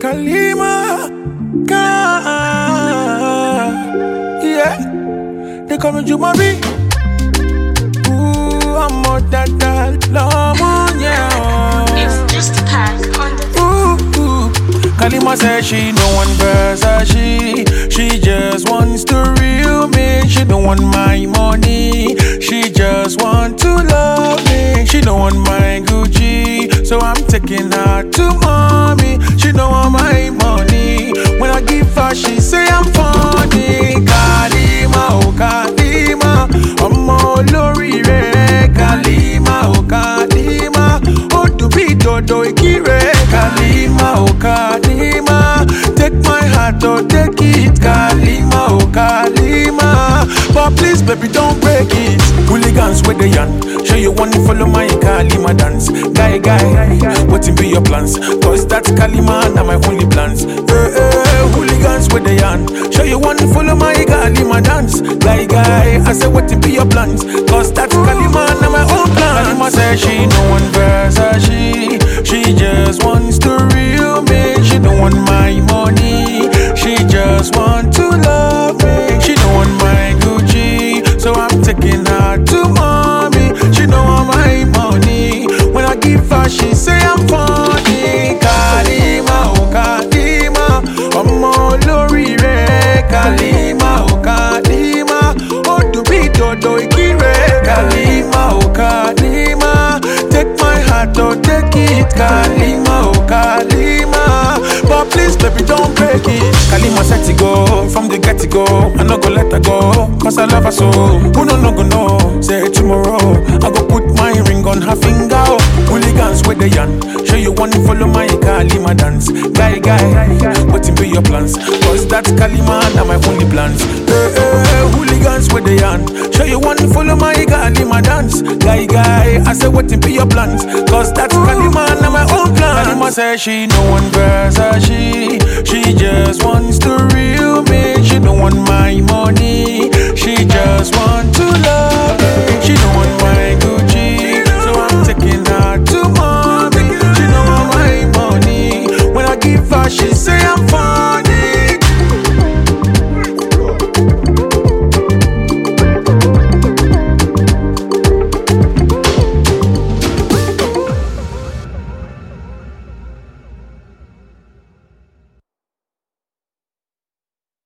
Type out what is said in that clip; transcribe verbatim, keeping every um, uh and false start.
Kalima, Ka, yeah. They call me Jumabi. Ooh, I'm more than that. Love, yeah. It's just a pack on the Ooh, ooh. Kalima says she no one versus she. She just wants the real me. She don't want my money. She just want to love me. She don't want my Gucci, so I'm taking her to mommy. She don't want my money. When I give her, she say I'm funny. Kalima, oh Kalima, ọmọ olóríire. Kalima, oh Kalima, ó dùn bí dodo ìkírè. Kalima, oh Kalima, take my heart or take it. Kalima, oh Kalima, but please baby don't break it. Hooligans with the yan, show you want to follow my Kalima dance. Guy, guy, what be your plans? Cause that Kalima now my only plans. Hey, hey, hooligans with the yan, show you want to follow my Kalima dance. Guy, guy, I say what be your plans? Cause that Kalima now my own plans. Kalima says she no one versus she. She just wants the real me. She don't want my money. She just want to love me. She don't want my Gucci, so I'm taking her to mommy. She don't want my money. When I give her, she say I'm funny. Kalima, oh Kalima, ọmọ olóríire. Kalima, oh Kalima, ó dùn bí dodo ìkírè. Kalima, oh Kalima, take my heart or take it. Kalima, oh Kalima, but please baby don't break it. Kalima set to go, from the get to go. I no go let her go, cause I love her so. Who no no go know, say tomorrow I go put my ring on her finger. Hooligans with the yan, show you want to follow my Kalima dance. Guy, guy, what be your plans? Cause that Kalima now my only plans. Hey, hey, hooligans with the yan, show you want to follow my Kalima dance. Guy, guy, I say what be your plans? Cause that Kalima now my own plans. Kalima says she no one versus she. She just wants the real me. She don't want my money. She just want to love